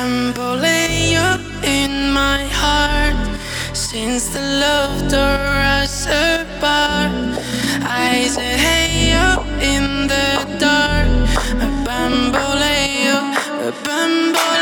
bamboleo in my heart. Since the love tore us apart, I say hey yo in the dark. A bamboleo, a bamboleo.